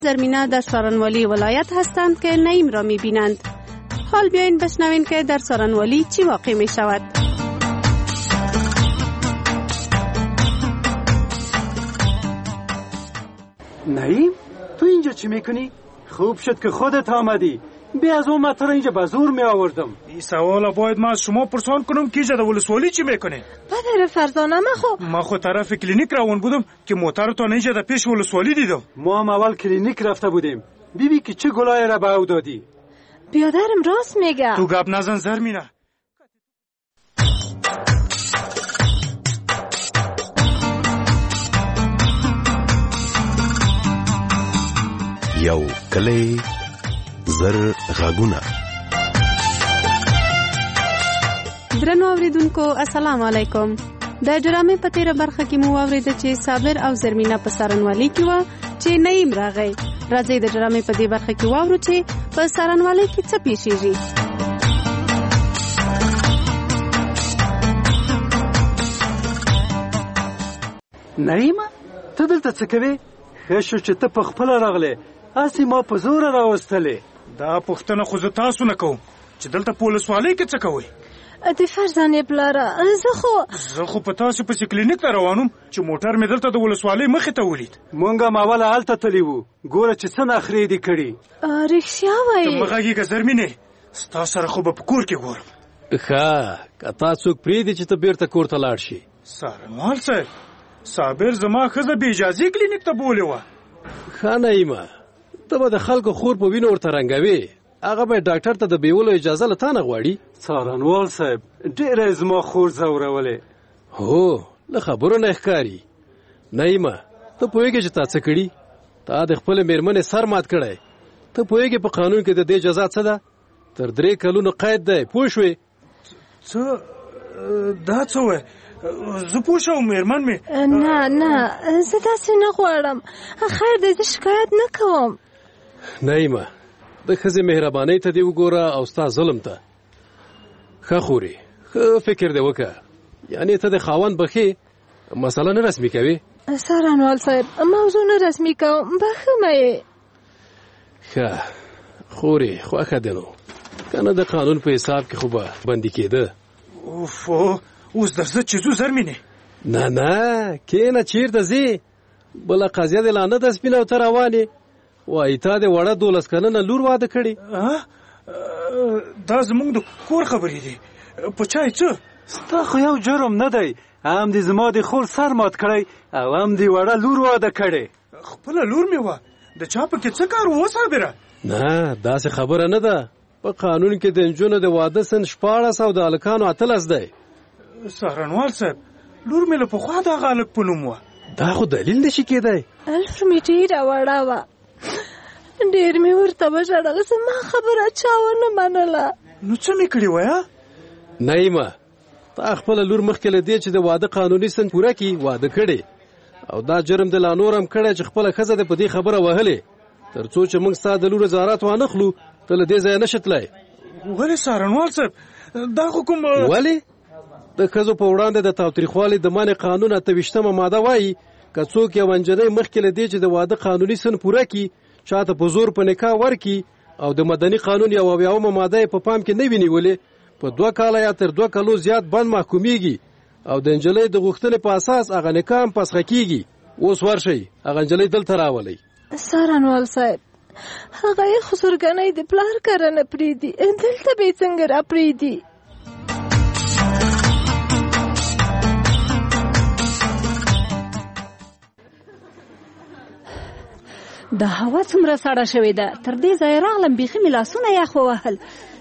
زرمینه در سارنوالی ولایت هستند که نعیم را می‌بینند. حال بیاین بشنوین که در سارنوالی چی واقع می شود. نعیم، تو اینجا چی میکنی؟ خوب شد که خودت آمدی. بیا از اون مطر اینجا به زور می آوردم. این سوال باید ما از شما پرسان کنم که اینجا در ولسوالی چی میکنه؟ پدر فرزانه ما خو طرف کلینیک روان بودم که موتر تو اینجا در پیش ولسوالی دیدم. ما هم اول کلینیک رفته بودیم. بیبی که چه گلای را به او دادی؟ بیادرم راست میگه. تو گپ نزن زرمینه. یو کلی زر غاگونه. درنو اوریدونکو السلام علیکم. د ډرامې په تیره برخه کې مو واورېده چې صابر او زرمینه په سارنوالي کې وه چې نعیم راغی. راځئ د ډرامې په دې برخه کې واورو چې په سارنوالي کې څه پیښیږي. نعیمه، ته دلته څه کوې؟ ښه شو چې ته په خپله راغلې، هسې ما په زوره راوستلې. دا پوښتنه خو زه تاسو نه کوم چې دلته په ولسوالۍ کې څه کوئ؟ د فرزانې پلاره، زه خو په تاسو پسې کلینیک ته روانم چې موټر مې دلته د ولسوالۍ مخې ته ولید. مونږ هم اوله هلته تللي وو. ګوره چې څه نخرې دې کړي. رښتیا وایي؟ ته مه غږېږه زرمینې، ستا سره خو به په کور کې ګورم. ښه، که تا څوک پرېږدي چې ته بېرته کور ته لاړ شي. سارنوال صاحب، صابر زما ښځه بې اجازې کلینیک ته بولې وه. ښه نعیمه، ته به د خلکو خور په وینو ورته رنګوې، هغه به ډاکټر ته د بیولو اجازه له تا نه غواړي. څارنوال صاحب، ډېره یې زما خور ځورولې. هو، له خبرو نه ښکاري. نعیمه، ته پوهېږې چې تا څه کړي؟ تا د خپلې مېرمنې سر مات کړی. ته پوهېږې په قانون کې د دې جزا څه ده؟ تر 3 کلونو قید دی. پوه شوې؟ څه دا څه وایې؟ زه پوه شوم مېرمن مې. نه، زه داسې نه غواړم. خیر دی، زه شکایت نه کوم. نعیمه، د ښځې مهربانۍ ته دې وګوره او ستا ظلم ته. ښه خورې، ښه فکر دې وکړه. یعنې ته د خاوند بخې مسله نه رسمي کوې؟ سارنوال صاحب، موضوع نه رسمي کوم، بخښمه یې. ښه خورې، خوښه دې نو، که نه د قانون په حساب کې خو به بندي کېده. اوف، اوس درځه چې ځو زرمینې. نه، کېنه، چېرته ځې؟ بله قضیه دې لا نه ده سپینه او ته روانې. وایي تا د وړه 12 کلنه لور واده کړې. دا زمونږ د کور خبرې دي. په چای څه؟ ستا خو یو جرم نه دی. هم دې زما د خور سر مات کړی او هم دې وړه لور واده کړې. خپله لور مې وه، د چا پکې څه کار و صابره؟ نه، داسې خبره نه ده. په قانون کې د نجونو د واده سن 14 او د هلکانو 18 دی. سارنوال صاحب، لور مې له پخوا دغه هلک په نوم وه. دا خو دلیل نشي کېدی. لور مې ډېره وړه وه، ډېر مې ورته وژړل، زما خبره چا ونه منله. نو څه مې کړي وایه؟ نعیمه، تا خپله لور مخکې له دې چې د واده قانوني سن پوره کړي واده کړې، او دا جرم د لا نور هم کړی چې خپله ښځه دې په دې خبره وهلې. تر څو چې موږ ستا د لور زارات وانخلو، ته له دې ځایه نشې تللی. ولې سارنوال صاحب، دا خو کوم ولې؟ د ښځو په وړاندې د تاوتریخوالي د منع قانون 28مه ماده وایي که څوک یو نجلۍ مخکې له دې چې د واده قانوني سن پوره کړي چاته په زور په نکاح ورکړي او د مدني قانون 71مه ماده یې په پام کې نه وي نیولې، په 2 کاله یا تر 2 کالو زیات بند محکومیږي او د نجلۍ د غوښتنې په اساس هغه نکاح هم فسخه کیږي. اوس ورشئ، هغه نجلۍ دلته راولئ. سارنوال صاحب، هغه یې خو زرګنۍ د پلار کره نه پرېږدي، دلته به یې څنګه را پرېږدي؟ د هوا څومره سړه شوې ده، تر دې ځایه راغلم بیخي مې لاسونه یخ ووهل.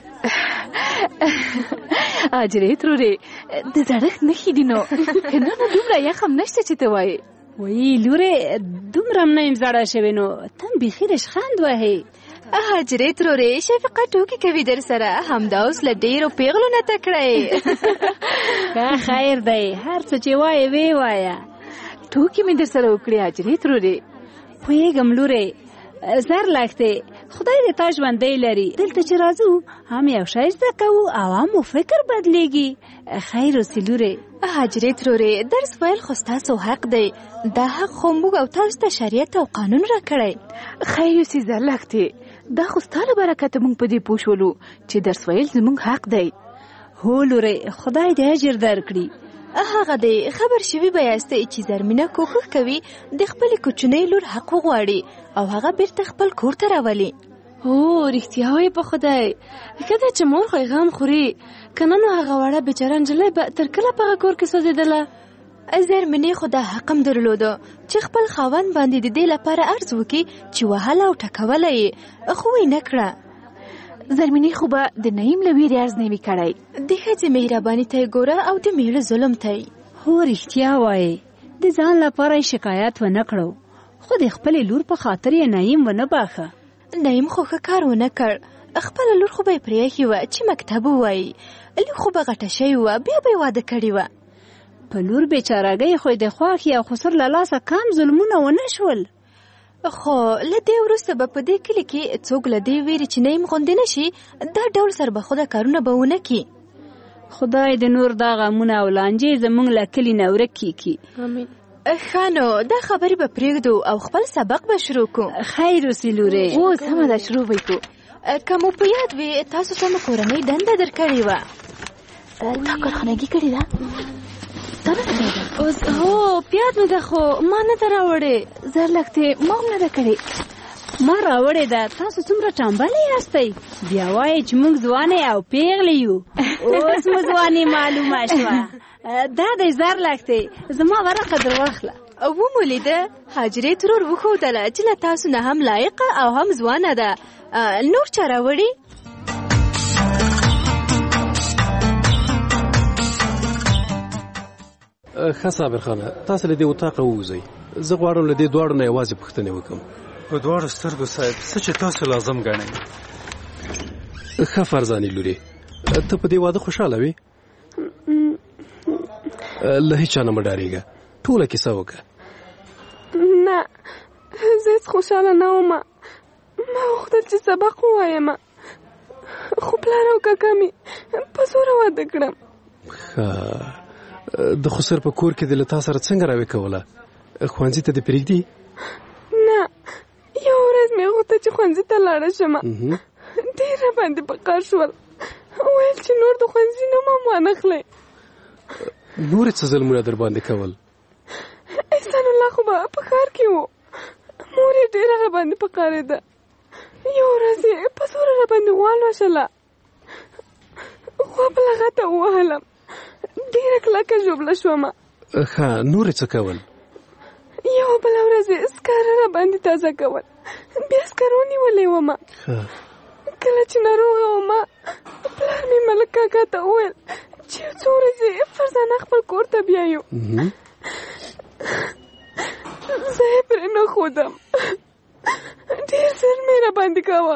اجرې ترورې، د زړښت نښې دي نو، که نه نو دومره یخ هم نشته چې ته وایې. وایي لورې، دومره هم نه یم زړه شوې، نو ته هم بیخي رشخند وهې. اجرې ترورې، شفقه ټوکې کوي در سره، همدا اوس له ډېرو پیغلو نه تکړه یې. خیر دی، هر څه چې وایې وی وایه. ټوکې مې در سره وکړې اجرې ترورې. پوهېږم لورې، زر لږ دی، خدای دې تا ژوندی لري. دلته چې راځو هم یو شی زده کوو او هم مو فکر بدلیږي. خیر اوسې لورې. هاجرې ترورې، درس ویل خو ستاسو حق دی. دا حق خو موږ او تاسو ته شریعت او قانون راکړی. خیر اوسې زرلښتې، دا خو ستا له برکته موږ په دې پوه شولو چې درس ویل زموږ حق دی. هو لورې، خدای دې اجر درکړي. هغه دی خبر شوي به یاستئ چې زرمینه کوښښ کوي د خپلې کوچنۍ لور حق وغواړي او هغه بیرته خپل کور ته راولي. هو رښتیا وایي په خدای. ښه ده چې مور خو یې غم خوري، که نه نو هغه وړه بیچاره نجلۍ به تر کله په هغه کور کې سوځېدله. زرمینې خو دا حق هم درلوده چې خپل خاوند باندې د دې لپاره عرض وکړي چې وهله او ټکوله یې، خو یې نه کړه. زرمینې خو به د نعیم له ویرې عرض نه وي کړی. د ښځې مهرباني ته یې ګوره او د میړه ظلم ته یې. هو رښتیا وایي، د ځان لپاره یې شکایت ونه کړو، خو د خپلې لور په خاطر یې نعیم ونه باخه. نعیم خو ښه کار ونه کړ. خپله لور خو به یې پرېښې وه چې مکتب ووایي، لور خو به غټه شوې وه، بیا به یې واده کړې وه. په لور بیچارهګۍ خو د خواښې او خسر له لاسه کم ظلمونه ونه شول. خو له دې وروسته به په دې کلي کې څوک له دې ویرې چې نعیم غوندې نه شي دا ډول سربخوده کارونه به ونه کړي. خدای د نور دا غمونه او لانجې زموږ له کلي نه ورک کړي. امین. ښه نو دا خبرې به پرېږدو او خپل سبق به شروع کړو. خیر اوسې لورې. اوس سمه ده، شروع به یې کړو. که مو په یاد وي تاسو ته مو کورنۍ دنده درکړې وه. تا کارخانګي کړې ده؟ اوس هو پیاد مې ده خو ما نه ده راوړې. زرلښتې ما هم نه ده کړې. ما راوړې ده. تاسو څومره ټامبلې یاستئ، بیا وایئ چې موږ ځوانې او پیغلې یو. اوس مو ځوانې معلومه شوه. دا دی زرلښتې، زما ورقه در واخله. ومو لیده هاجرې ترور وښودله چې له تاسو نه هم لایقه او هم ځوانه ده. نور چا راوړي؟ ښه صابر خانه، تاسو له دې اتاقه ووځئ. زه غواړم له دې دواړو نه یوازې پوښتنې وکړم. په دواړو سترګو صاحب، څه چې تاسو لازم ګڼئ. ښه فرزانې لورې، ته په دې واده خوشحاله وې؟ له هیچا نه مه ډارېږه، ټوله کیسه وکړه. نه، زه هېڅ خوشحاله نه وم. ما غوښتل چې سبق ووایم، خو پلار او کاکا مې په زوره واده کړم. ښه، د خسر په کور کې د له تا سره څنګه راوې کوله؟ ښوونځي ته دې پرېږدي؟ نه، یو ورځ مې غوښته چې ښوونځي ته لاړه شم. ډېر راباندې په قهر شول، ویل چې نور د ښوونځي نوم هم وانخلئ. نورې څه ظلمونه در باندې کول؟ احسان الله خو به په ښار کې و، مور یې ډېره راباندې په قهرېده. یو ورځ یې په زوره راباندې غوا لوشله، غوا په لغته ووهلم، ډېره کلکه ژوبله شومه. ښه، نورې څه کول؟ یوه بله ورځ یې سکاره راباندې تازه کول، بیا سکاره ونیولې ومه. کله چې ناروغه ومه، پلار مې ملک کاکا ته وویل چې یو څو ورځې فرزانه خپل کور ته بیایو. زه یې پرې نه ښودم، ډېر زر مې راباندې کوه.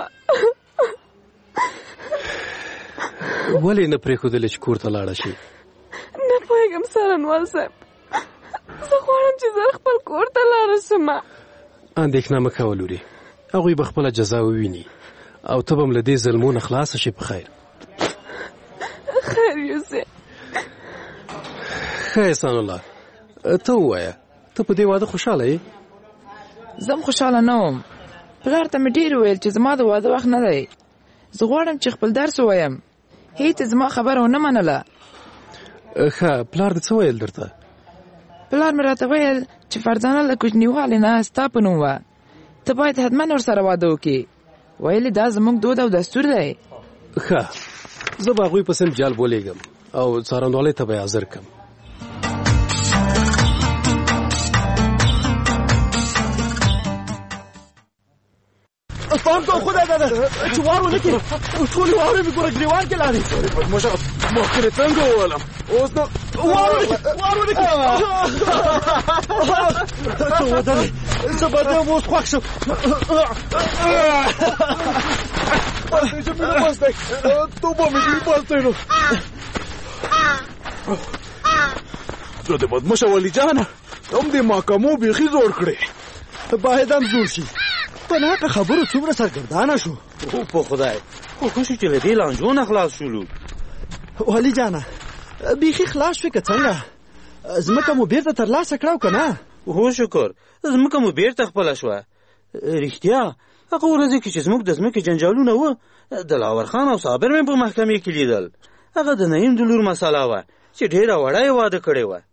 ولې نه پرېښودلې چې کور ته لاړه شي؟ نه پوهېږم څارنوال صاحب، زه غواړم چې زه خپل کور ته لاړه شم. اندېښنه مه کوه لورې، هغوی به خپله جزا وویني او ته به هم له دې ظلمو نه خلاصه شي. په خیر. خیر یوسف. ښه احسان الله، ته ووایه، ته په دې واده خوشحاله یې؟ زه هم خوشحاله نه وم. پلار ته مې ډېر وویل چې زما د واده وخت نه دی. زه غواړم چې خپل درس ووایم. هېڅ زما خبره ونه منله. ښه، پلار دې څه ویل درته؟ پلار مې راته ویل چې فرزانه له کوچنیوالي نه ستا په نوم وه، ته باید حتما ورسره واده وکړې. ویلې دا زموږ دود او دستور دی. ښه، زه به هغوی په سم جال بولېږم او څارنوالۍ ته به یې حاضر کړم. پام کوه خدای دادا چې وار ونه کړي، ټولې واورې مې ګوره ګریوان کې لاړې. بدماشه مخکې دې څنګه وولم، اوس نو وار ونه کړي. ته ودرې، زه به دې اوس خوښ شم. بس دی، بس دی، توبه مې دې بس دی. نو زه دې بدماشه ولی جانه هم دې محکمو بیخي زور کړې، باید هم زور شي. په ناکه خبرو څومره سرګردانه شو. او په خدای خو خوشو چې له دې لانجو نه خلاص شولو. والي جانه بیخي خلاص شوې که څنګه؟ ځمکه مو بیرته ترلاسه کړه او که نه؟ هو شکر ځمکه مو بیرته خپله شوه. رښتیا هغه ورځې کې چې زموږ د ځمکې جنجالونه وه دلاور خان او صابر مې په محکمې کې لیدل. هغه د نعیم د لور مسله وه چې ډېره وړه یې واده کړې وه.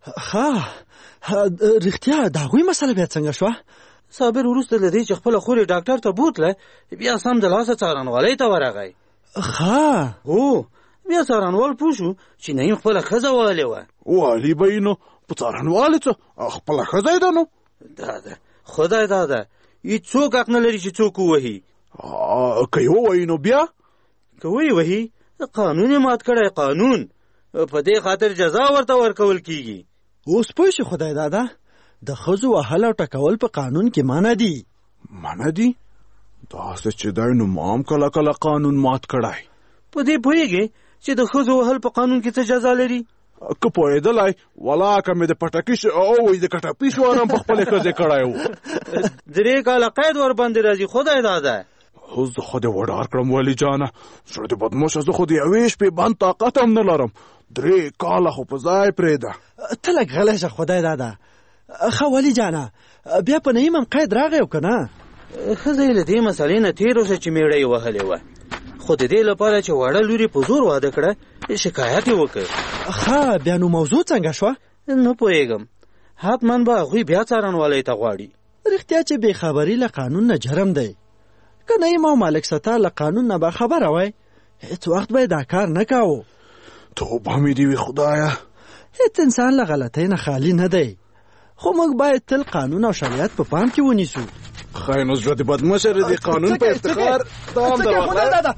رښتیا د هغوی مسله بیا څنګه شوه؟ صابر وروسته له دې چې خپله خور یې ډاکټر ته بوتله بیا سم د لاسه څارنوالۍ ته ورغی. هو بیا څارنوال پوه شو چې نعیم خپله ښځه وهلې وه. والي به یې نو په څارنوالې څه خپله ښځه یې ده نو؟ دا ده خدای دا ده هېڅوک حق نه لري چې څوک ووهي. که یې ووهي نو بیا؟ که ویې وهي قانون یې مات کړی. قانون په دې خاطر جزا ورته ورکول کیږي. اوس پوه شي خدای دادا د ښځو وهل او ټکول په قانون کې منع دي. منع دي؟ داسې چې دی نو ما هم کله کله قانون مات کړی. په دې پوهېږې چې د ښځو وهل په قانون کې څه جزا لري؟ که پوهېدلی ولاکه مې د پټکي او د کټپي شوارم په خپلې ښځې کړی و. 3 کاله قید ورباندې راځي. خدای داده اوس زه خو دې وډار کړم والي جانه. زړه دې بدموشه زه خو د یوې شپې بند طاقت هم نه لرم. 3 کاله خو په ځای پرېږده. ته لږ غلی شه خدای داده. ښه والي جانه بیا په نعیم هم قید راغی او که نه؟ ښځه یې له دې مسلې نه تېره شوه چې میړه یې وهلې وه. خو د دې لپاره چې وړه لور یې په زور واده کړه شکایت یې وکړ. ښه بیا نو موضوع څنګه شوه؟ نه پوهېږم. حتما به هغوی بیا څارنوالی ته غواړي. رښتیا چې بېخبري له قانون نه جرم دی. که نعیم او مالک ستا له قانون نه به خبره وای هېڅ وخت به یې دا کار نه کاوه. توبه مې دې وي خدایه. هېڅ انسان له غلطۍ نه خالي نه دی. خو موږ باید تل قانون او شریعت په پام کې ونیسو. خای نو زړه دې بدمشه د قانون په افتخار دام دروغله.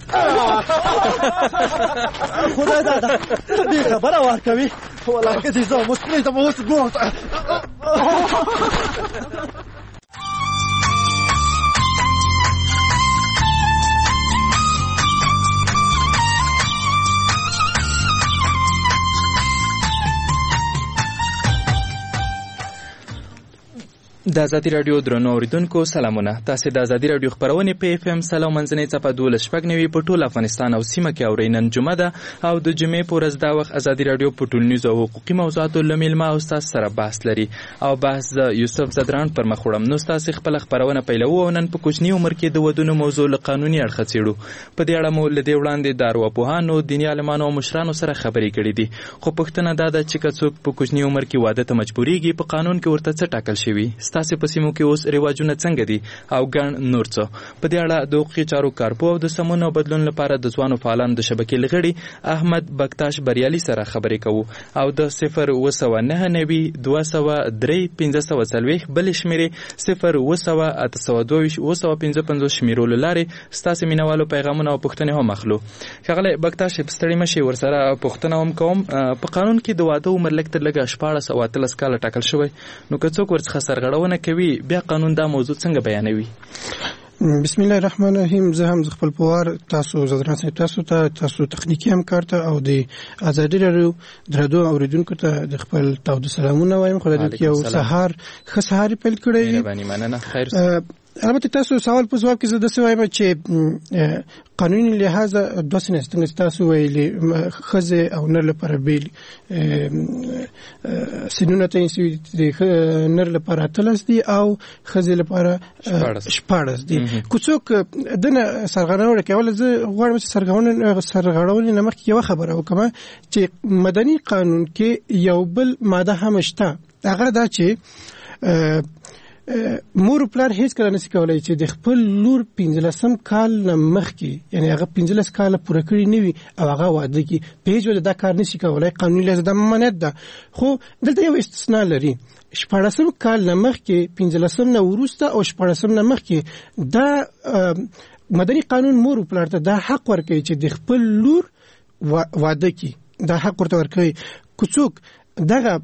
خدای داده دې خبره ورکوي. ولاکه دې زه اوس پرېږدم اوس ګوت. د ازادي راډیو درنو اوریدونکو سلامونه. تاسو د ازادي راډیو خبرونه په اف ام سلام منځنۍ څپه 12 په ټول افغانستان او سیمه کې اورئ. نن جمعه ده او د جمعې په ورځ دا وخت ازادي راډیو په ټولنیزو او حقوقي موضوعاتو له میلمه او استاد سره بحث لري او بحث د یوسف زدران پر مخ وړم. نو تاسو خپل خبرونه پیلوو او نن په کوچنی عمر کې د ودونو موضوع له قانوني اړخه څېړو. په دې اړه مو له دې وړاندې د ارواپوهانو دیني عالمانو او مشرانو سره خبرې کړې دي. خو پوښتنه دا ده چې که څوک په کوچنی عمر کې واده ته مجبورېږي په قانون کې ورته څه ټاکل شوي؟ ستاسو په سیمو کې اوس رواجونه څنګه دي او ګڼ نور څه؟ په دې اړه د حقوقي چارو کارپو او د سمون او بدلون لپاره د ځوانو فعالانو د شبکې لغړي احمد بکتاش بریالي سره خبرې کوو او د 02992031540 بل شمیرې 0208225 شمیرولو لارې ستاسو مینوالو پیغامونه او پوښتنې هم اخلو. ښاغلی بکتاش ستړي مشي ورسره پوښتنه هم کوم. په قانون کې د واده عمر لږ تر لږه 14 او 13 کاله ټاکل شوی. نو که څوک ورڅخه سرغړونه کوي بیا قانون دا موضوع څنګه بیانوي؟ بسم الله الرحمن الرحیم. زه هم خپل پوار تاسو زدران صاحب تاسو تخنیکی همکار ته او د ازادي راډیو درنو اوریدونکو ته د خپل تود سلامونه وایم. خدای دې یو سهار ښه سهار پیل کړی. مهرباني مننه. خیر. البته تاسو سوال په جواب کې زه داسې وایم چې قانوني لحاظ دوه څنګه تاسو ویلي ښځې او نر لپاره بیل سنونه تعین شوي دي. نر لپاره 13 دي او ښځې لپاره 14 دي. که څوک دنه سرغړونه کوله زه غواړم چې سرغړونې نه مخکې یوه خبره وکړم چې مدني قانون کې یو بل ماده هم شته. هغه دا چې مور او پلار هیڅ کله نشي کولای چې د خپل لور 15 کال نه مخکې یعنی هغه 15 کال پوره کړی نه وي او هغه واده کې پیج ول دا کار نشي کولای. قانوني لحاظ د ممانعت ده. خو دلته یو استثناء لري. 14 کال نه مخکې 15 نه وروسته او 14 نه مخکې دا مدني قانون مور او پلار ته دا حق ورکوي چې د خپل لور واده کې دا حق ورته ورکوي. که څوک دغه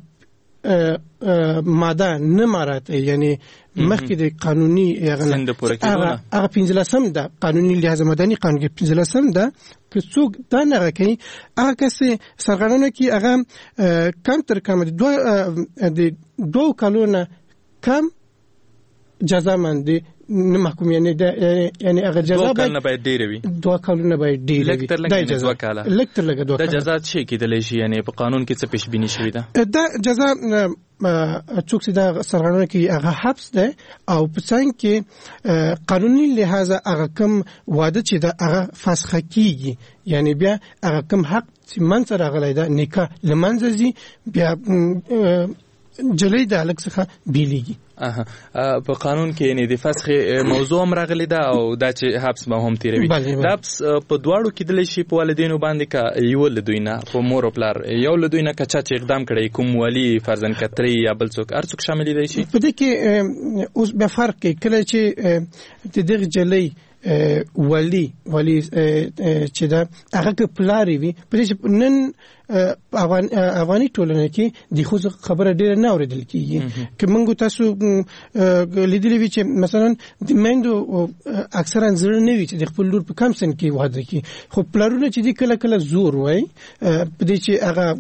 ماده نه مراته یعنی مخکې د قانوني هغه 15 ده قانوني لحاظ مدني قانون کې 15 ده. که څوک دا نه کوي هغه کس سرغړونه کوي هغه کم تر کم د 2 کالونو کم جزا مند نه محکوم یعنی هغه جزا باید ډیره وي 2 کلونه باید ډیره وي دا جزا لکتر لګه 2 دا جزا څه کېدلی شي یعنی په قانون کې څه پیش بینی شوی ده دا جزا څوک چې دا سرغړونه کوي هغه حبس ده او په څنګه کې قانوني لحاظ هغه کوم واده چې دا هغه فسخه کیږي یعنی بیا هغه کوم حق چې من سره غلای دا نکاح لمنځي بیا جلې د الګ څخه بیلیږي په قانون کې یعنی د فسخ موضوع هم راغلی ده او دا چې حبس به هم تیروي دا حبس په دواړو کې دلی شي په والدینو باندې که یو له دوی نه په مور او پلار یو له دوی نه که چا چې اقدام کړی کوم والي فرضاً کتري یا بل څوک هر څوک شامل دی شي په دې کې اوس به فرق کوي کله چې د دغه جلې ولی چې دا هغه پلاری وي په دې نن افغاني ټولنه کې د خو خبره ډیره نه اوریدل کیږي چې موږ تاسو لیدلې وی چې مثلا د مندو اکثرا زړه نه وي چې د خپل لور په کم سن کې واده کی خو پلارونه چې د کله کله زور وای په دې چې هغه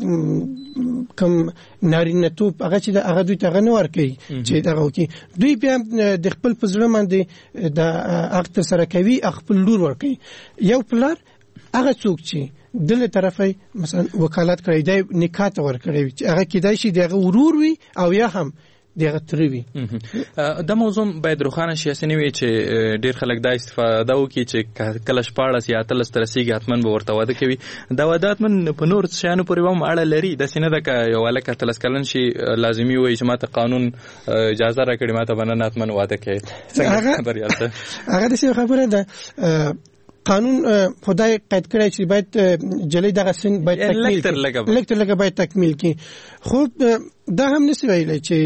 کم نارینه توپ هغه چې هغه دوی ته غنور کوي چې دغه کوي دوی بیا د خپل پزړه باندې د اخت سره کوي خپل لور ور کوي یو پلار هغه څوک چې دله طرفه مثلا وکالت کړی دی نکاح ته ور کړی چې هغه کیدای شي دغه ورور وي او یا هم دغه تروي د موضوع باید روښانه شي اسنه وي چې ډیر خلک دا استفاده وکړي چې کله شپاړس یا اتلس ترسيږي اتمن به ورته واده کوي دا واده اتمن په نور شانو پورې هم اړه لري د سینه د یو الک اتلس کلن شي لازمي وي چې ماته قانون اجازه راکړي ماته بنن اتمن واده کوي څنګه خبر یاته هغه د څه خبره ده قانون خدای قید کړی چې باید جلې دغه سن باید لکتر لګه باید تکمیل کی خو دا هم نسی ویلای چې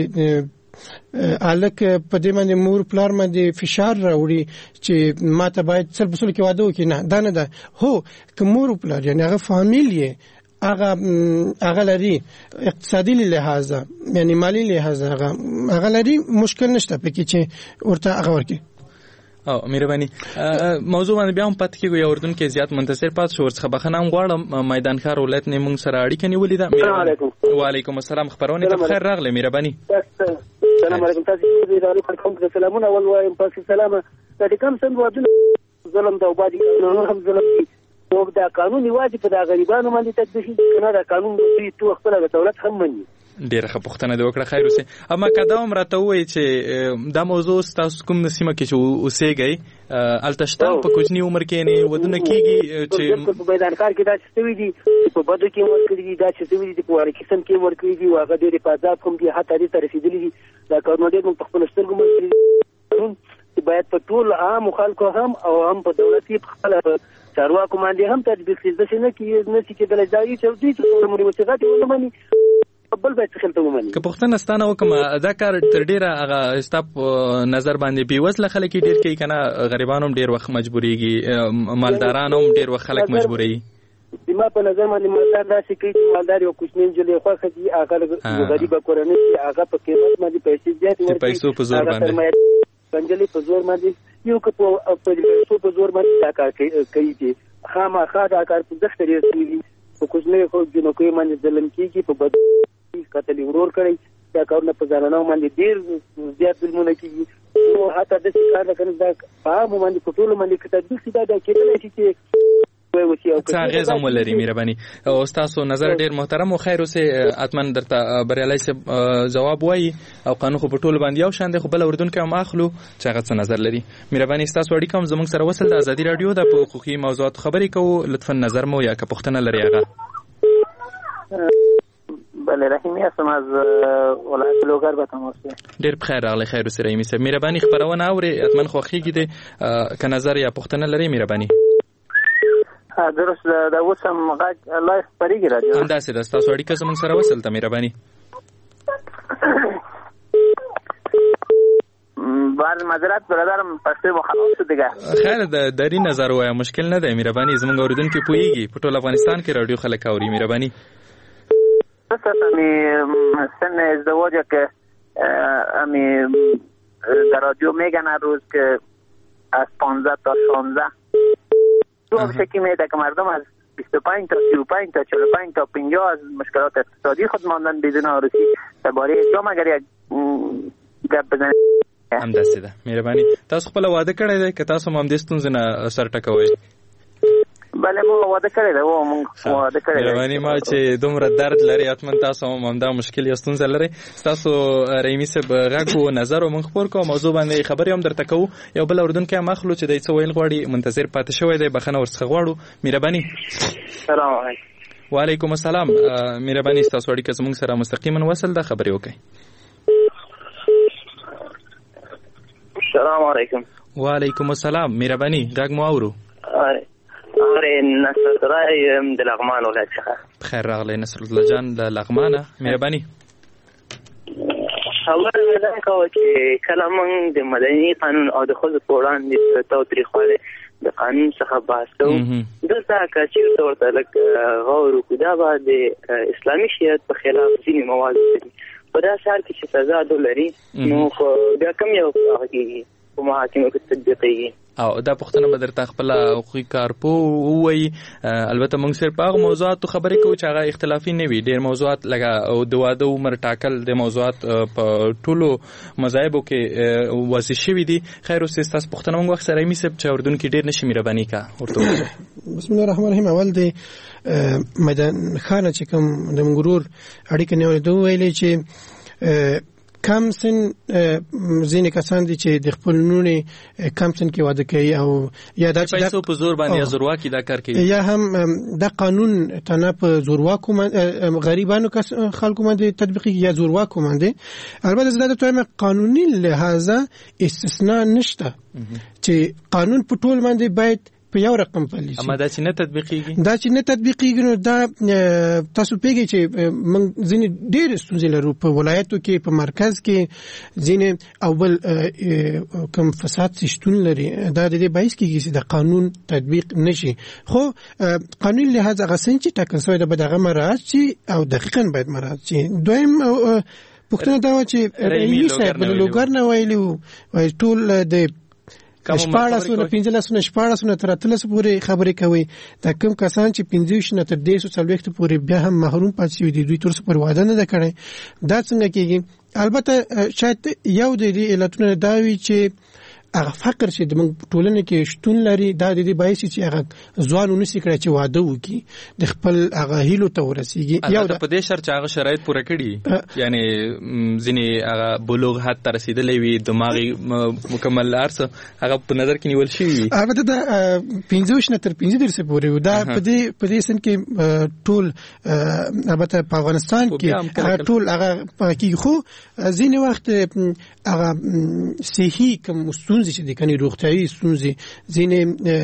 الک په دې باندې مور پلار باندې فشار راوړي چې ماته باید سر بسول کې واده وکړي نه دا نه ده هو که مور پلار یعنی هغه فامیل هغه لري اقتصادي لحاظ یعنی مالی لحاظ هغه لري مشکل نشته پکې چې ورته هغه ورکی او مهرباني موضوع باندې بیا هم پاتې کېږو یو اردن کې زیات منتصر پات شو ورڅخه بخنه هم غواړم میدان ښار ولایت نه موږ سره اړیکه نیولې ده السلام علیکم وعلیکم السلام خبرونه ته بخیر راغله مهرباني السلام علیکم تاسو دې علیکم سلامونه اول وایم پاک سلام د کوم څنګه ودل ظلم دا وبادي نو هم ظلم او دا قانوني واجب د غریبانو باندې تطبیق کنه دا قانون دوی تو خپل د دولت هم مني ډیره ښه پوښتنه دی وکړه خیر اوسه اما کدا هم راته وایي چې دا موضوع تاسو کوم نسیمه کې چې اوسېږئ التشتا په کوچنی عمر کې نه ودونه کېږي چې په میدان کار کې دا څه وی دي په بدو کې ورکړي دي دا څه وی دي په ورکیسم کې ورکړي دي واغه ډېر په ځاب کوم دي حتی دې تر رسیدلې دي دا کارونه ډېر په خپل سترګو باندې باید په ټول عام خلکو هم او هم په دولتي خپل چارواکو باندې هم تطبیق شي ځکه نه کې د لږایي چې دوی عمر وسغات ولمني بل به څه خلته ومني که پښتنه ستانه وکم دا کار تر ډیره هغه استاپ نظر باندې بیوزله خلک ډیر کوي کنه غریبانو ډیر وخت مجبوريږي مالدارانو ډیر وخت خلک مجبوري دما په نظر باندې مالدار دا شي کوي چې مالدار یو کوچنی جلې خو خدي هغه غریب کورنۍ هغه په قیمت باندې پیسې زیات ورکړي پیسو په زور باندې پنځلې په زور باندې یو که په پیسو په زور باندې دا کار کوي چې خامخا دا کار په دښته لري په کوچنی خو جنو کوي باندې ظلم کیږي په بد قتل ورور کړی دا کارونه په ځانانو باندې ډیر زیات ظلمونه کیږي او حتی د کار نه کنه دا په باندې په ټول باندې کته د څه دا کېدل چې څنګه زموږ لري مهرباني او تاسو نظر ډیر محترم او خیر اوسه اتمن درته بریالي سه جواب وایي او قانون خو په ټول باندې یو شان دی خو بل اردن کې هم اخلو چې هغه څه نظر لري مهرباني تاسو اړیکه هم زموږ سره وصل د ازادي رادیو د حقوقي موضوعات خبرې کوو لطفا نظر مو یا که پښتنه لري هغه بله رحیمی هستم از ولایت لوګر به تماس ډیر بخیر راغلی خیر اوسه رحیمی صاحب مهرباني خبرونه اوري اتمن خوخیږي دي که نظر یا پښتنه لري مهرباني درست دا وسم غږ لایف پریږي راځي انداسه د تاسو اړیکه زموږ سره وصل ته مهرباني بار معذرت برادرم پښتو مخالف دیګه خیر د دری نظر وای مشکل نه دی مهرباني زموږ اوریدونکو پويږي په ټول افغانستان کې رادیو خلک اوري مهرباني سن ازدواج که در رادیو میگن هر روز که از 15 تا 16 تو شکی میده که مردم از 25 تا 35 تا 45 تا 50 از مشکلات اقتصادی خود ماندن بدون آرزویی درباره اسلام اگر یک گپ بزنید همداسې ده. مهرباني. تاسو خپل واده کړی دی که تاسو هم دې ستونزې نه سر ټکوئ؟ بله مو واده کړی دی. مونږ واده کړی دی. مهرباني ما چې دومره درد لري حتما تاسو هم همدا مشکل یا ستونزه لرئ. ستاسو رحیمي صاحب غږ و نظر و موږ خپور کوو، موضوع باندې خبرې هم درته کوو. یو بل اورېدونکی هم اخلو چې دی څه ویل غواړي، منتظر پاتې شوی دی، بخښنه ورڅخه غواړو. مهرباني. سلام علیکم. وعلیکم السلام. مهرباني ستاسو اړیکه زموږ سره مستقیما وصل ده، خبرې وکړئ. السلام علیکم. وعلیکم السلام. مهرباني غږ مو اورو. نصر الله یم د لغمان ولایت څخه. خیر راغلی نصر الله جان د لغمانه. مهرباني. خبره مې دا کوه چې کله موږ د مدني قانون او د ښځو په وړاندې تاوتریخوالی د قانون څخه بحث کوو، دلته که چېرته ورته لږ غور وکړو دا به د اسلامي شریعت په خلاف ځینې مواد لري. په داسې حال کې چې سزا لري نو بیا کوم یو هغه کېږي په محاکمو کې تطبیقېږي. او دا پوښتنه به درته خپل حقوقي کارپو ووایي. البته موږ صرف هغه موضوعاتو خبرې کوو چې هغه اختلافي نه وي. ډېر موضوعات لکه د واده عمر ټاکل د موضوعات په ټولو مذاهبو کې واضح شوي دي. خیر اوس ستاسو پوښتنه موږ وخت سره رحیمي صاحب چې اورېدونکي ډېر نشي مهرباني کا ورته بسم الله الرحمن الرحیم. اول د میدان خانه چې کوم د منګرور اړیکه نه ولې ویلې چې کم سن ځینې کسان دي چې د خپل نونې کم سن کې واده کوي او یا د پیسو په زور باندې زورواکي دا کار کوي، یا هم د قانون تنه په زورواکو غریبانو خلکو باندې تطبیقي یا زورواکو باندې. البته زده ته قانوني لحاظه استثناء نشته چې قانون په ټول باندې باید په یو رقم پلی شي. اما دا چې نه تطبیقیږي نو دا تاسو پیږئ چې موږ ځینې ډېر ستونزې لرو په ولایتو کې، په مرکز کې ځینې اول کوم فساد شتون لري. دا د دې باعث کېږي چې د قانون تطبیق نشي. خو قانون لحاظ هغه څنګه چې ټاکل شوی د بدغه مراعات شي او دقیقاً باید مراعات شي. دویم پوښتنه دا و چې رحیمي صاحب لوګر نه ویلي ټول د 14 تر 13 پورې خبرې کوي. دا کوم کسان چې 15 نه تر 10 پورې بیا هم محروم پاتې شوي دي، دوی تر څو پر واده نه کړي. دا څنګه کېږي؟ البته شاید یو د دې علتونو دا وي چې هغه فقر چې د موږ ټولنه کې شتون لري دا د دې باعث چې هغه ځوان ونسي کړي چې واده وکړي د خپل هغه هیلو ته ورسیږي. یو د په دې شرط چې هغه شرایط پوره کړي، یعنی ځینې هغه بلوغ حد ته رسیدلی وي، دماغي مکمل ارسه هغه په نظر کې نیول شوی وي. البته دا 15 نه تر 15 پورې دا په دې سن کې ټول البته په افغانستان کې ټول هغه کې خو ځینې وخت هغه صحي کوم چې د کني روغتيایي ستونزې ځینې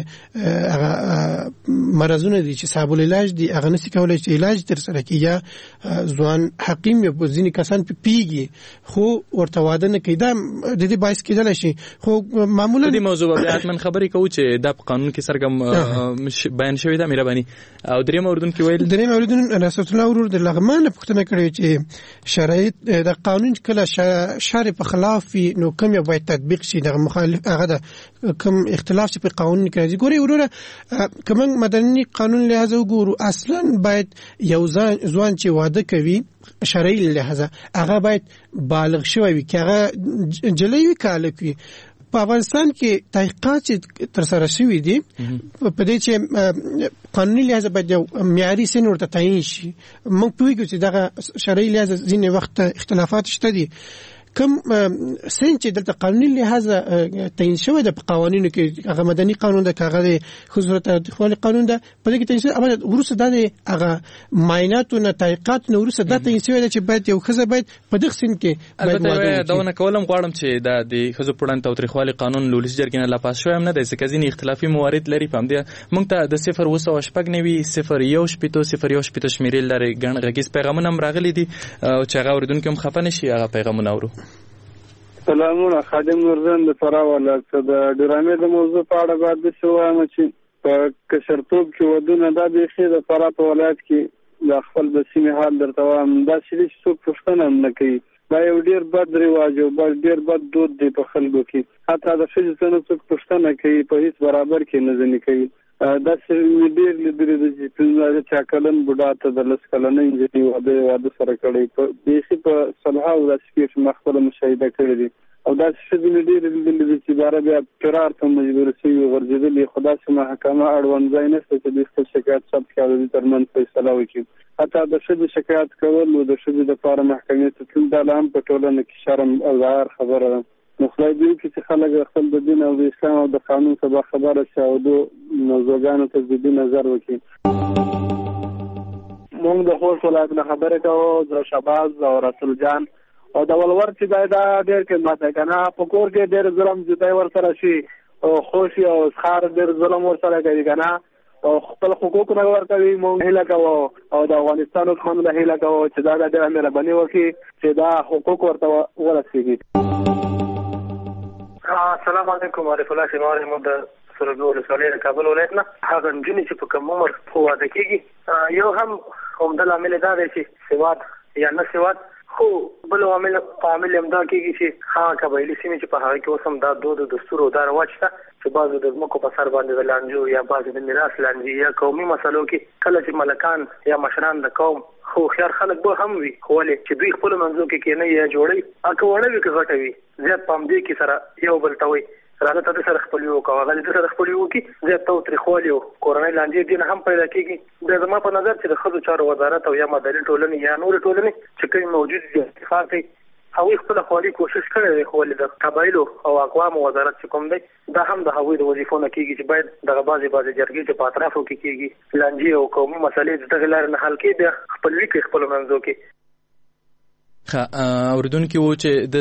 هغه مرزونه دي چې صاحب العلاج دي هغه نشي کولای چې علاج تر سره کړي، یا ځوان حکیم یا ځینې کسان پیږي خو ورته واده نه کوي. دا د دې باعث کېدل شي. خو معمولا د موضوع به حتما خبرې کوو چې د قانون کې سرګم بیان شوی دا مهرباني. او دریم اوردونکو ویل رسول الله ورور د لغمان پوښتنه کړې چې شرایط د قانون کله شرع په خلاف نو کوم یو باید تطبیق شي. د مخالف هغه د کوم اختلاف چې په قانون کې راځي. ګوري وروره کوم مدني قانون لحاظ وګورو اصلا باید یو ځوان چې واده کوي شرعي لحاظ هغه باید بالغ شوی وي، چې هغه جلوي کال کوي. په افغانستان کې تحقیقات تر سره شوي دي په دې چې قانوني لحاظ باید یو معیاري سن ورته تعیین شي. موږ پوهیږو چې دغه شرعي لحاظ ځینې وخت اختلافات شته دي. کوم سن چې دلته قانوني لحاظ تعیین شوی د قوانینو کې هغه مدني قانون د کاغذ خصوصا تخوالي قانون ده په دې کې تعیین شوی. اما ورسره د هغه معاینات او تحقیقات نو ورسره د تعیین شوی چې باید یو خزه باید په دغه سن کې البته داونه کولم غواړم چې د خزو پړن تاوتریخوالي قانون لولس جرګې نه لا پاس شوی هم نه دی ځکه ځینې اختلافي موارد لري. په همدې موږ ته د 0 شمیرې لري ګڼ غږیز پیغامونه هم راغلي دي چې هغه اوریدونکو هم خفه نشي هغه پیغامونه اورو. سلامونه، خادم نورزن د فرا ولایت څخه. د ډرامې د موضوع په اړه باید څه وایم چې په کشرتوب کې ودونه دا بیخي د فرا په ولایت کې د خپل د سیمې حال درته وایم دا چې څوک پوښتنه هم نه کوي. دا یو ډېر بد رواج او ډېر بد دود دی په خلکو کې. حتی د ښځې څخه څوک پوښتنه کوي په هیڅ برابر کې نه ځنې کوي. دا چې ډېر لیدلي دي چې 15 کلن بوډا ته د 10 کلنې نجلۍ واده سره کړی بیخي په صلحه او داسې کې مخبره مشاهده کړې دي. او داسې ښځې مې ډېرې لیدلې دي چې باره بیا فرار ته مجبورې شوي غورځېدلې، خو داسې محکمه اړوند ځای نشته چې دوی خپل شکایت ثبت کړي او د دوی ترمنځ فیصله وکړي. حتی د ښځې شکایت کول او د ښځې دپاره محکمې ته تلل دا هم په ټولنه کې شرم او د عار خبره ده. نو خدای دې وکړي چې خلک خپل د دین او د اسلام او د قانون څخه باخبره شي او دو موضوعګانو ته جدي نظر وکړي. موږ د خوست ولایت نه خبرې کوو، د شهباز او رسول جان او د ولور چې دا ډېر خدمت دی که نه، په کور کې ډېر ظلم جدای ورسره شي او خوشي او اسخار ډېر ظلم ورسره کوي که نه، او خپل حقوق نه ورکوي. موږ هیله کوو او د افغانستان حکومت نه هیله کوو چې دا ډېره مهرباني وکړي چې دا حقوق ورته ورسېږي. السلام علیکم، عارف الله شینواری، مو د سرګو ولسوالۍ د کابل ولایت نه. هغه نجونې چې په کوم عمر واده کېږي، یو هم عمده لامل دا دی چې سواد یا نه سواد، خو بل عامل هم دا کېږي چې هغه قبایلي سیمې چې په هغه کې اوس هم دا دود او دستور او دا رواج شته چې بعضو د ځمکو په سر باندې د لانجو یا بعضو د میراث لانجې یا قومي مسلو کې کله چې ملکان یا مشران د قوم خو خيار خلک به هم وي، خو ولې چې دوی خپل منځو کې کېنه یا جوړي اکه وړه وي که غټه وي، زیات پام دې کې سره یو بل ته وي راځه ته سره خپل یو کوه هغه دې سره خپل یو کې زیات تاوتریخوالي او کورنۍ لانجې دې هم پیدا کېږي. د زما په نظر چې د ښځو چارو وزارت او یا مدني ټولنې یا نورې ټولنې چې کوم موجود دي اتفاق کوي، هغوی خپل خوالي کوشش کړی دی، خو ولې د قبایلو او اقوامو وزارت چې کوم دی دا هم د هغوی د وظیفو نه کېږي چې باید دغه بعضې جرګې چې په اطرافو کې کېږي لانجې او قومي مسلې د دغې لارې نه حل کړي، بیا خپلوي کوي خپلو منځو کې. اوریدونکي وو چې د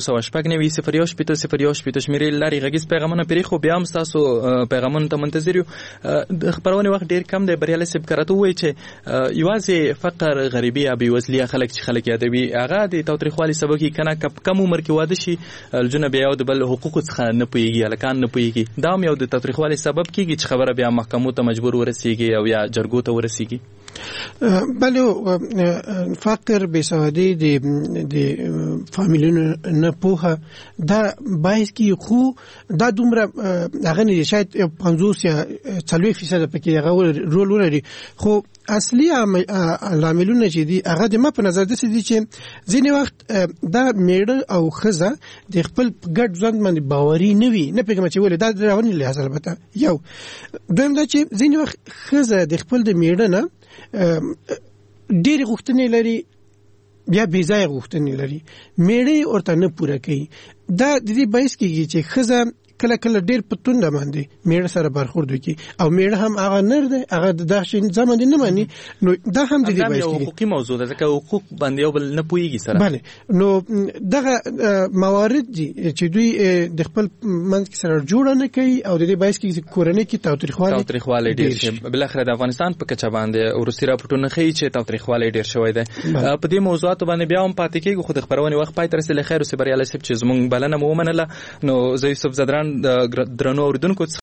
079901080 شمیرې لارې غږیز پیغامونه پرې خو بیا هم تاسو پیغامونو ته منتظر یو. د خبرونې وخت ډیر کم دی. بریالي صاحب کراته وایي چې یوازې فقر، غریبي یا بېوزلي خلک چې خلک یادوي هغه د تاوتریخوالي سبب کېږي، که نه کم عمر کې واده شي الجونه بیا یو د بل حقوقو څخه نه پوهېږي، هلکان نه پوهېږي، دا هم یو د تاوتریخوالي سبب کېږي چې خبره بیا محکمو ته مجبور ورسېږي او یا جرګو ته ورسېږي. بله فقر، بېسوادي، د فامیلونو نه پوهه دا باعث کېږي، خو دا دومره هغه نه دي، شاید 50 یا 40% پکې هغه رول ولري، خو اصلي لاملونه چې دي هغه د ما په نظر داسې دي چې ځینې وخت دا میړه او ښځه د خپل ګډ ژوند باندې باوري نه وي، نه پوهېږم چې ولې دا د رواني لحاظ البته یو. دویم دا چې ځینې وخت ښځه د خپل د میړه نه ډېرې غوښتنې لري، بیا بې ځایه غوښتنې لري، میړه یې ورته نه پوره کوي. دا د دې باعث کېږي چې ښځه کله کله ډېر په تونده باندې میړه سره برخورد وکړي، او میړه هم هغه نر دی، هغه د دغه شي نظام باندې نه ماني. نو دا هم د دې باعث کېږي. حقوقي موضوع ده، ځکه حقوق باندې یو بل نه پوهېږي سره. بله، نو دغه موارد دي چې دوی د خپل منځ کې سره جوړه نه کوي، او د دې باعث کېږي چې کورنۍ کې تاوتریخوالی ډېر شي. بالاخره د افغانستان په کچه باندې وروستي راپورټونه ښیي چې تاوتریخوالی ډېر شوی دی. په دې موضوعاتو باندې بیا هم پاتې کېږو، خو د خپرونې وخت پای ته رسېدلی. خیر اوسې بریالي صاحب چې زموږ بلنه مو ومنله. نو زه یوسف زدران د درنو اورېدونکو